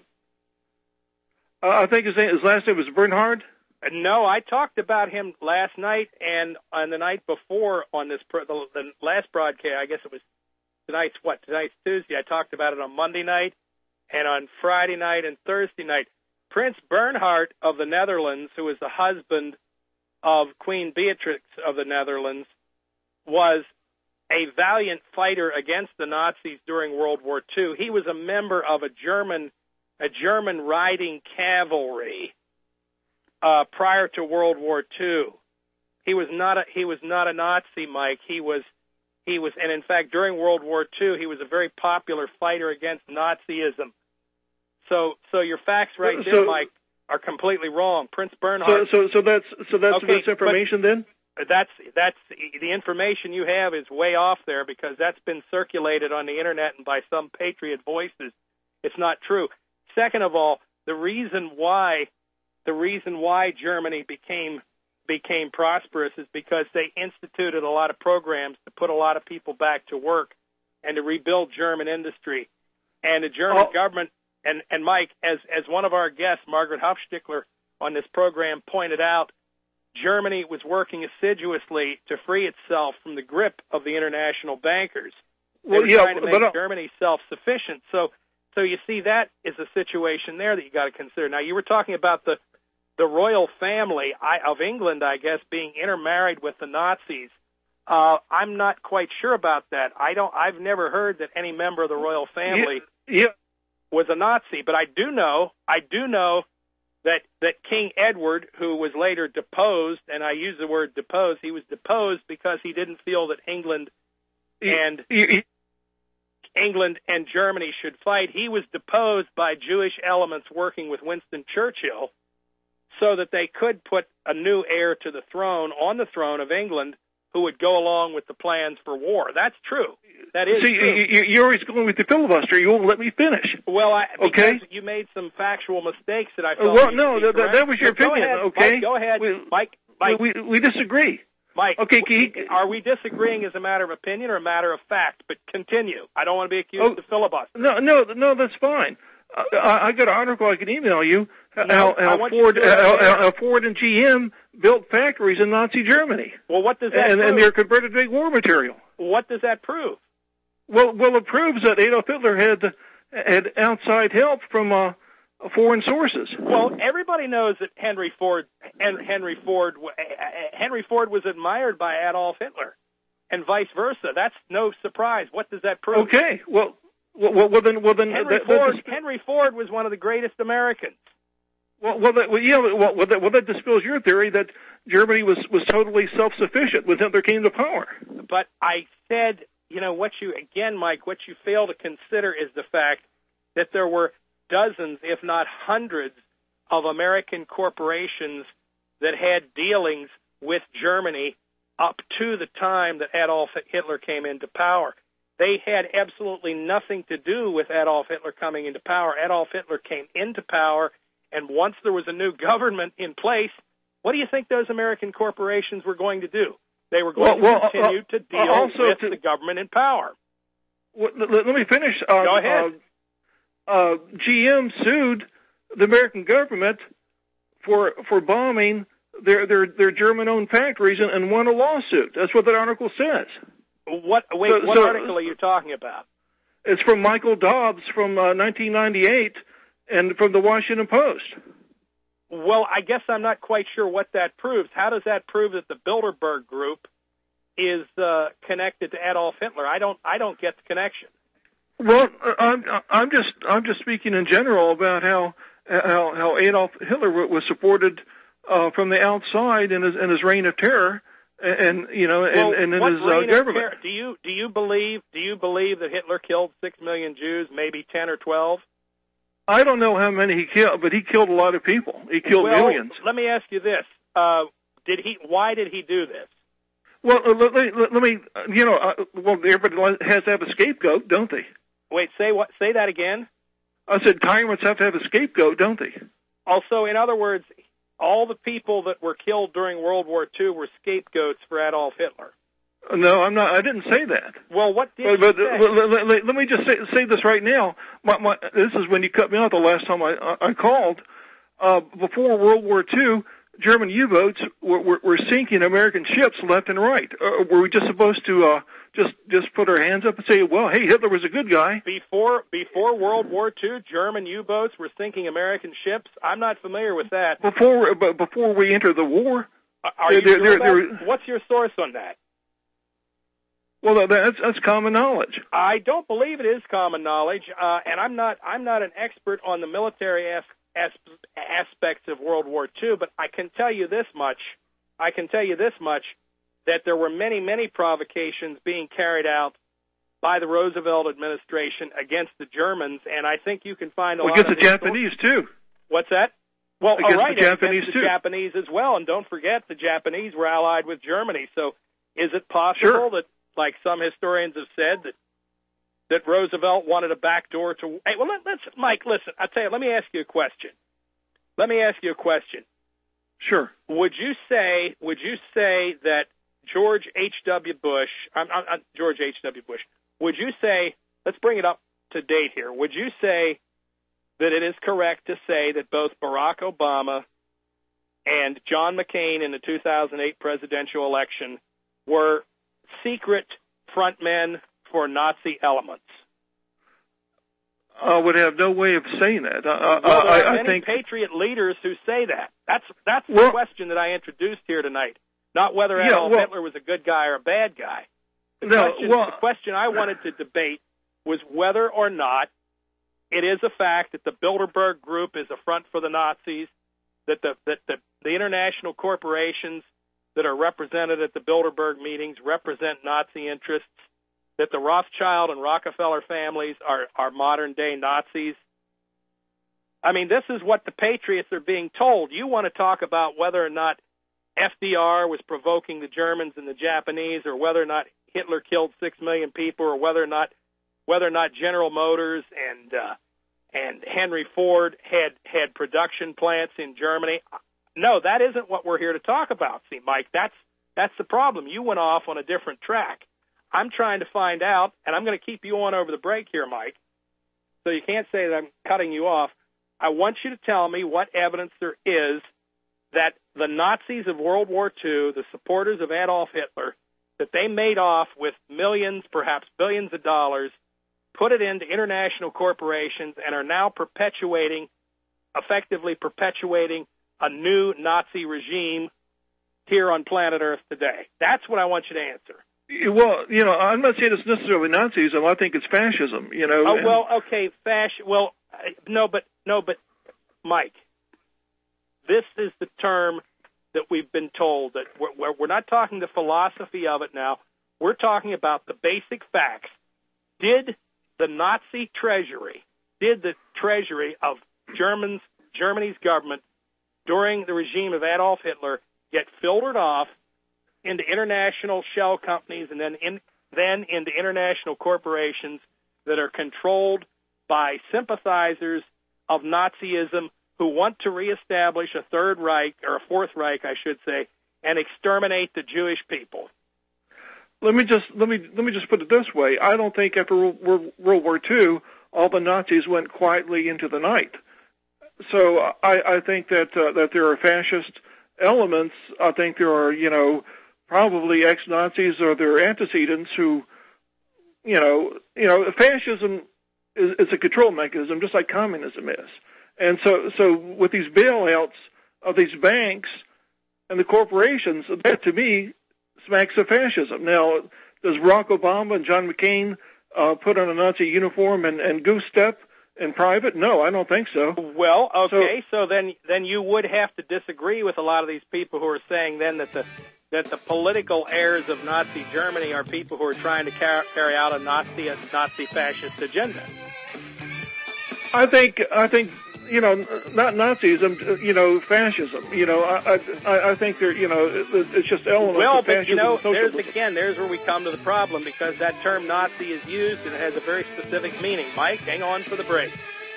Uh, I think his, name, his last name was Bernhard. No, I talked about him last night and on the night before on this pro, the, the last broadcast. I guess it was tonight's what? Tonight's Tuesday. I talked about it on Monday night and on Friday night and Thursday night. Prince Bernhard of the Netherlands, who was the husband of Queen Beatrix of the Netherlands, was a valiant fighter against the Nazis during World War Two. He was a member of a German a German riding cavalry uh, prior to World War Two. He was not a he was not a Nazi, Mike. He was he was, and in fact, during World War Two, he was a very popular fighter against Nazism. So, so your facts right So- there, Mike, are completely wrong. Prince So, Bernhard. so, so that's so that's Okay, misinformation but- then. That's that's the information you have is way off there because that's been circulated on the internet and by some patriot voices. It's not true. Second of all, the reason why the reason why Germany became became prosperous is because they instituted a lot of programs to put a lot of people back to work and to rebuild German industry. And the German Oh. government and and Mike, as as one of our guests, Margaret Hofstickler, on this program pointed out, Germany was working assiduously to free itself from the grip of the international bankers. They Well, were yeah, trying to make but, uh, Germany self-sufficient. So, so you see, that is a situation there that you got to consider. Now, you were talking about the the royal family I, of England, I guess, being intermarried with the Nazis. Uh, I'm not quite sure about that. I don't. I've never heard that any member of the royal family Yeah, yeah. was a Nazi, but I do know. I do know. That, that King Edward, who was later deposed, and I use the word deposed, he was deposed because he didn't feel that England and England and Germany should fight. He was deposed by Jewish elements working with Winston Churchill so that they could put a new heir to the throne on the throne of England who would go along with the plans for war. That's true. That is See, true. you, you're always going with the filibuster. You won't let me finish. Well, I, Okay. because you made some factual mistakes that I Uh, felt. well, needed no, to be that, that, that was your corrected. Go opinion. ahead, Okay, Mike, go ahead, We, Mike. Mike, we, we disagree. Mike. Okay, can he- are we disagreeing as a matter of opinion or a matter of fact? But continue. I don't want to be accused Oh, of filibuster. No, no, no, that's fine. Uh, I, I got an article I can email you. No, how, I how want you Ford, to do it right how, now. how Ford and G M built factories in Nazi Germany, Well, what does that and, prove? and they're converted to war material. What does that prove? Well, well, it proves that Adolf Hitler had had outside help from uh, foreign sources. Well, everybody knows that Henry Ford and Henry Ford Henry Ford was admired by Adolf Hitler, and vice versa. That's no surprise. What does that prove? Okay, well, well, well then, well then, Henry that, that Ford dis- Henry Ford was one of the greatest Americans. well, well, that, well, yeah, well, well, that, well, that dispels your theory that Germany was was totally self-sufficient when Hitler came to power. But I said, you know, what you, again, Mike, what you fail to consider is the fact that there were dozens, if not hundreds, of American corporations that had dealings with Germany up to the time that Adolf Hitler came into power. They had absolutely nothing to do with Adolf Hitler coming into power. Adolf Hitler came into power, and once there was a new government in place, what do you think those American corporations were going to do? They were going Well, to well, continue uh, to uh, deal also with to- the government in power. Well, let, let me finish. Uh, Go ahead. Uh, uh, G M sued the American government for for bombing their their their German-owned factories and, and won a lawsuit. That's what that article says. What? Wait, So- what so- article are you talking about? It's from Michael Dobbs from uh, nineteen ninety-eight and from the Washington Post. Well, I guess I'm not quite sure what that proves. How does that prove that the Bilderberg Group is uh, connected to Adolf Hitler? I don't. I don't get the connection. Well, I'm I'm just I'm just speaking in general about how how, how Adolf Hitler was supported uh, from the outside in his in his reign of terror, and you know, Well, and, and in what his uh, reign of government. terror- Do you do you believe do you believe that Hitler killed six million Jews, maybe ten or twelve? I don't know how many he killed, but he killed a lot of people. He killed well, millions. Let me ask you this: uh, Did he? Why did he do this? Well, uh, let, let, let me, uh, you know, uh, well, everybody has to have a scapegoat, don't they? Wait, say what? Say that again. I said tyrants have to have a scapegoat, don't they? Also, in other words, all the people that were killed during World War Two were scapegoats for Adolf Hitler. No, I'm not. I didn't say that. Well, what did But, but you say? uh, let, let, let, let me just say, say this right now. My, my, this is when you cut me off the last time I, I called. Uh, before World War Two, German U-boats were, were, were sinking American ships left and right. Uh, were we just supposed to uh, just just put our hands up and say, "Well, hey, Hitler was a good guy"? Before before World War Two, German U-boats were sinking American ships. I'm not familiar with that. Before but before we entered the war, Are you they're, sure they're, about- they're, What's your source on that? well, that's that's common knowledge. I don't believe it is common knowledge, uh, and I'm not I'm not an expert on the military as, as, aspects of World War Two, but I can tell you this much. I can tell you this much, that there were many, many provocations being carried out by the Roosevelt administration against the Germans, and I think you can find a Well, lot against of the histor- Japanese too. What's that? Well, Against all right, the Japanese, against too. the Japanese as well, and don't forget the Japanese were allied with Germany. So, is it possible Sure. that, like some historians have said, that that Roosevelt wanted a backdoor to? Hey, well, let, let's, Mike, listen. I tell you, let me ask you a question. Let me ask you a question. Sure. Would you say? Would you say that George H W. Bush? I'm, I'm, I'm George H W. Bush. Would you say? Let's bring it up to date here. Would you say that it is correct to say that both Barack Obama and John McCain in the two thousand eight presidential election were secret frontmen for Nazi elements? I would have no way of saying that. Uh, Well, there I, are I many think. patriot leaders who say that. That's that's the Well- question that I introduced here tonight. Not whether Yeah, Adolf well- Hitler was a good guy or a bad guy. The, No, question, well- the question I wanted to debate was whether or not it is a fact that the Bilderberg Group is a front for the Nazis, that the that the, the international corporations that are represented at the Bilderberg meetings represent Nazi interests, that the Rothschild and Rockefeller families are, are modern-day Nazis. I mean, this is what the patriots are being told. You want to talk about whether or not F D R was provoking the Germans and the Japanese, or whether or not Hitler killed six million people, or whether or not whether or not General Motors and uh, and Henry Ford had had production plants in Germany. No, that isn't what we're here to talk about. See, Mike, that's that's the problem. You went off on a different track. I'm trying to find out, and I'm going to keep you on over the break here, Mike, so you can't say that I'm cutting you off. I want you to tell me what evidence there is that the Nazis of World War Two, the supporters of Adolf Hitler, that they made off with millions, perhaps billions of dollars, put it into international corporations, and are now perpetuating, effectively perpetuating, a new Nazi regime here on planet Earth today. That's what I want you to answer. Well, you know, I'm not saying it's necessarily Nazism. I think it's fascism. You know. Oh and- well, okay, fasc. Well, uh, no, but no, but Mike, this is the term that we've been told that we're, we're not talking the philosophy of it now. We're talking about the basic facts. Did the Nazi treasury, did the treasury of Germans, Germany's government during the regime of Adolf Hitler get filtered off into international shell companies and then in, then into international corporations that are controlled by sympathizers of Nazism who want to reestablish a Third Reich, or a Fourth Reich, I should say, and exterminate the Jewish people? Let me just let me let me just put it this way. I don't think after World, World War Two, all the Nazis went quietly into the night. so I, I think that uh, that there are fascist elements. I think there are, you know, probably ex-Nazis or their antecedents who, you know, you know, fascism is, is a control mechanism, just like communism is. And so, so with these bailouts of these banks and the corporations, that to me smacks of fascism. Now, does Barack Obama and John McCain uh, put on a Nazi uniform and, and goose step in private? No, I don't think so. Well, okay, so, so then then you would have to disagree with a lot of these people who are saying then that the that the political heirs of Nazi Germany are people who are trying to car- carry out a Nazi a Nazi fascist agenda. I think I think you know not Nazism, you know fascism. You know I I, I think they're you know it's just elements well, of fascism. Well, but you know and there's again there's where we come to the problem, because that term Nazi is used and it has a very specific meaning. Mike, hang on for the break.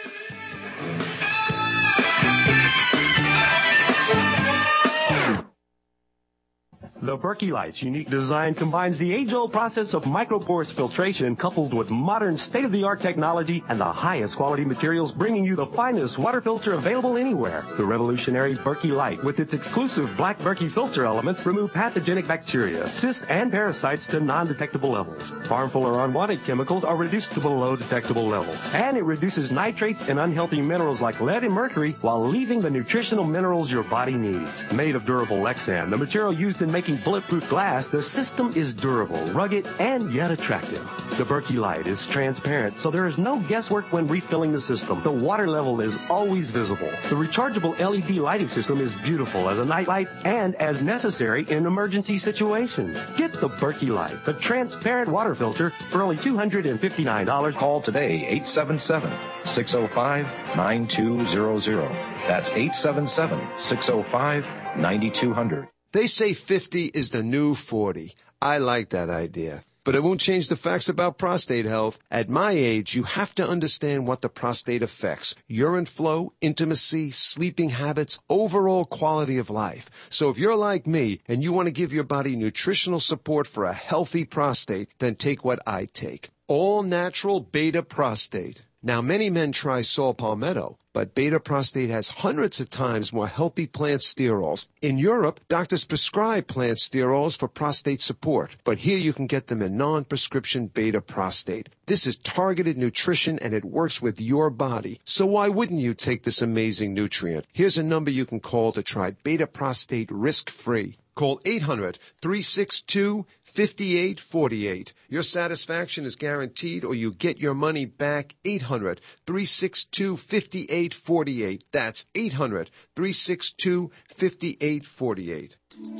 The Berkey Light's unique design combines the age-old process of micropores filtration coupled with modern state-of-the-art technology and the highest quality materials, bringing you the finest water filter available anywhere. The revolutionary Berkey Light, with its exclusive black Berkey filter elements, remove pathogenic bacteria, cysts, and parasites to non-detectable levels. Harmful or unwanted chemicals are reduced to below detectable levels. And it reduces nitrates and unhealthy minerals like lead and mercury while leaving the nutritional minerals your body needs. Made of durable Lexan, the material used in making bulletproof glass, the system is durable, rugged, and yet attractive. The Berkey Light is transparent, so there is no guesswork when refilling the system. The water level is always visible. The rechargeable L E D lighting system is beautiful as a night light and as necessary in emergency situations. Get the Berkey Light, the transparent water filter, for only two hundred fifty-nine dollars. Call today, eight seven seven, six oh five, nine two zero zero. That's eight seven seven, six oh five, nine two hundred. They say fifty is the new forty. I like that idea. But it won't change the facts about prostate health. At my age, you have to understand what the prostate affects. Urine flow, intimacy, sleeping habits, overall quality of life. So if you're like me and you want to give your body nutritional support for a healthy prostate, then take what I take. All natural beta prostate. Now, many men try saw palmetto, but beta prostate has hundreds of times more healthy plant sterols. In Europe, doctors prescribe plant sterols for prostate support, but here you can get them in non-prescription beta prostate. This is targeted nutrition and it works with your body. So why wouldn't you take this amazing nutrient? Here's a number you can call to try beta prostate risk-free. Call eight hundred, three six two, five eight four eight. Your satisfaction is guaranteed or you get your money back. eight hundred, three six two, five eight four eight. That's eight hundred, three six two, five eight four eight.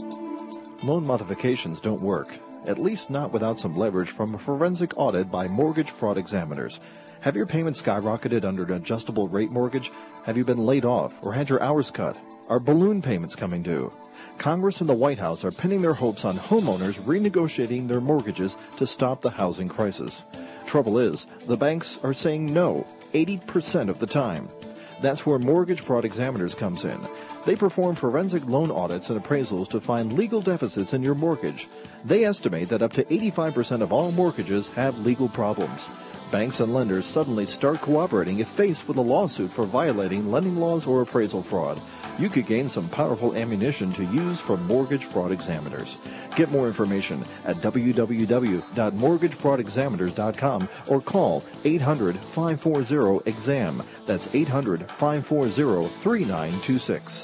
Loan modifications don't work, at least not without some leverage from a forensic audit by mortgage fraud examiners. Have your payments skyrocketed under an adjustable rate mortgage? Have you been laid off or had your hours cut? Are balloon payments coming due? Congress and the White House are pinning their hopes on homeowners renegotiating their mortgages to stop the housing crisis. Trouble is, the banks are saying no eighty percent of the time. That's where mortgage fraud examiners comes in. They perform forensic loan audits and appraisals to find legal deficits in your mortgage. They estimate that up to eighty-five percent of all mortgages have legal problems. Banks and lenders suddenly start cooperating if faced with a lawsuit for violating lending laws or appraisal fraud. You could gain some powerful ammunition to use from mortgage fraud examiners. Get more information at w w w dot mortgage fraud examiners dot com or call eight hundred, five four zero, E X A M. That's eight hundred, five four zero, three nine two six.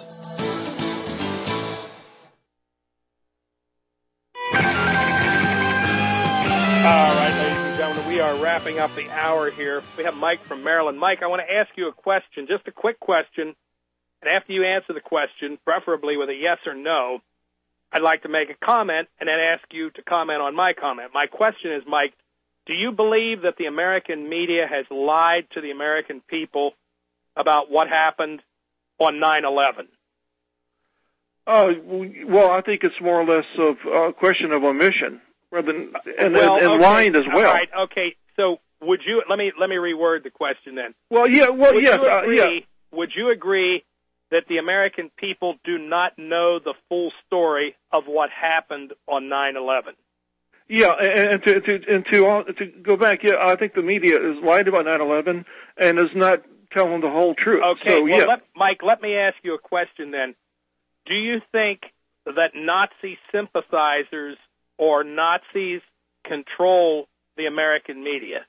All right, ladies and gentlemen, we are wrapping up the hour here. We have Mike from Maryland. Mike, I want to ask you a question, just a quick question. And after you answer the question, preferably with a yes or no, I'd like to make a comment and then ask you to comment on my comment. My question is, Mike, do you believe that the American media has lied to the American people about what happened on nine eleven? Uh, well, I think it's more or less of a question of omission rather than and, well, and, and okay. lying as well. All right, okay. So would you let me let me reword the question then? Well, yeah, well, would yes, you agree, uh, yeah. Would you agree that the American people do not know the full story of what happened on nine eleven? Yeah, and, and to to and to, uh, to go back, yeah, I think the media has lied about nine eleven and has not telling the whole truth. Okay, so, well, yeah. let, Mike, let me ask you a question then. Do you think that Nazi sympathizers or Nazis control the American media?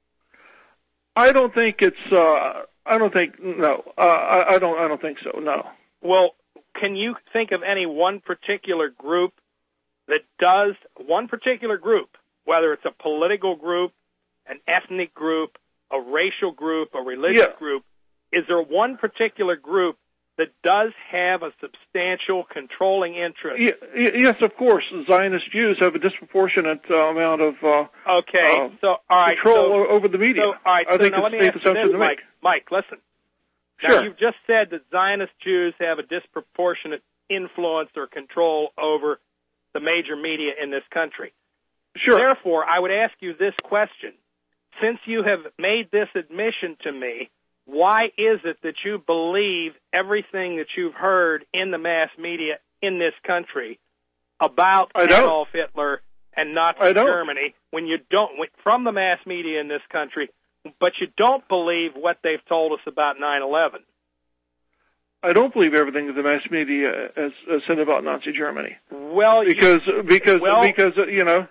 I don't think it's. Uh, I don't think no. Uh, I, I don't. I don't think so. No. Well, can you think of any one particular group that does one particular group, whether it's a political group, an ethnic group, a racial group, a religious yeah. group? Is there one particular group that does have a substantial controlling interest? Yeah, yes, of course. Zionist Jews have a disproportionate uh, amount of uh, okay. uh, so all right, control so, over the media. So, all right, I so think now it's let me safe ask you assumption this, to Mike. make. Mike, listen. Sure. Now, you've just said that Zionist Jews have a disproportionate influence or control over the major media in this country. Sure. Therefore, I would ask you this question. Since you have made this admission to me, why is it that you believe everything that you've heard in the mass media in this country about Adolf Hitler and Nazi Germany when you don't, from the mass media in this country, but you don't believe what they've told us about nine eleven? I don't believe everything that the mass media has, has said about Nazi Germany. Well, because you, because well, because uh, you know,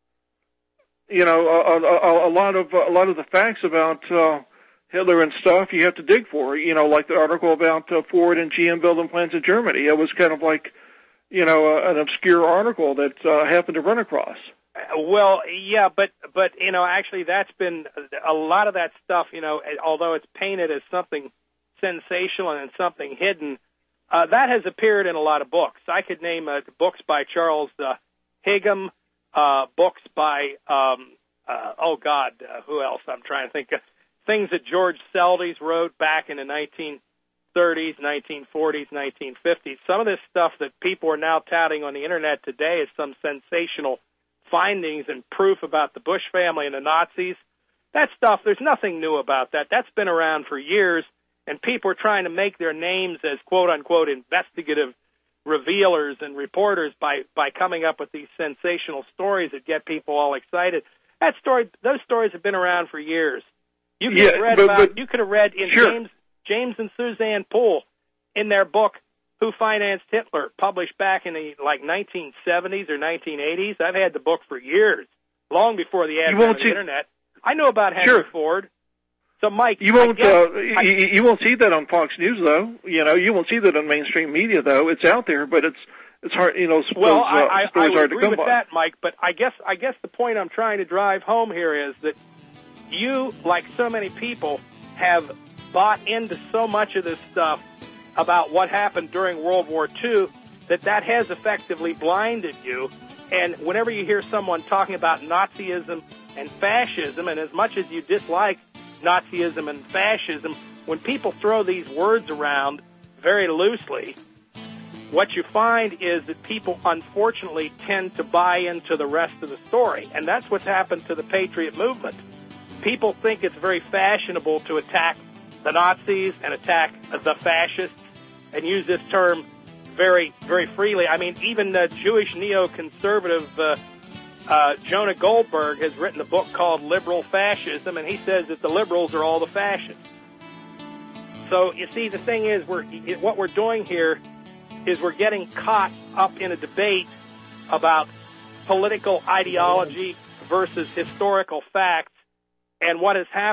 you know, a, a, a lot of a lot of the facts about uh, Hitler and stuff you have to dig for. You know, like the article about uh, Ford and G M building plants in Germany. It was kind of like, you know, uh, an obscure article that uh, happened to run across. Well, yeah, but but you know, actually, that's been a lot of that stuff. You know, although it's painted as something sensational and something hidden, uh, that has appeared in a lot of books. I could name uh, books by Charles uh, Higham, uh, books by um, uh, oh God, uh, who else? I'm trying to think of things that George Seldes wrote back in the nineteen thirties, nineteen forties, nineteen fifties. Some of this stuff that people are now touting on the internet today is some sensational findings and proof about the Bush family and the Nazis. That stuff, there's nothing new about that. That's been around for years, and people are trying to make their names as quote-unquote investigative revealers and reporters by, by coming up with these sensational stories that get people all excited. That story, those stories have been around for years. You could yeah, have read but, about, but, you could have read in sure. James James and Suzanne Poole in their book Who Financed Hitler, published back in the like nineteen seventies or nineteen eighties. I've had the book for years, long before the advent of the see, internet. I know about Henry sure. Ford. So, Mike, you won't guess, uh, I, you, you won't see that on Fox News, though. You know, you won't see that on mainstream media, though. It's out there, but it's it's hard. You know, well, those, I, uh, I, I stories would hard agree to come with by. that, Mike. But I guess I guess the point I'm trying to drive home here is that you, like so many people, have bought into so much of this stuff about what happened during World War Two that that has effectively blinded you. And whenever you hear someone talking about Nazism and fascism, and as much as you dislike Nazism and fascism, when people throw these words around very loosely, what you find is that people unfortunately tend to buy into the rest of the story. And that's what's happened to the Patriot movement. People think it's very fashionable to attack the Nazis and attack the fascists and use this term very, very freely. I mean, even the Jewish neoconservative uh, uh, Jonah Goldberg has written a book called Liberal Fascism, and he says that the liberals are all the fascists. So, you see, the thing is, we're what we're doing here is we're getting caught up in a debate about political ideology versus historical facts, and what has happened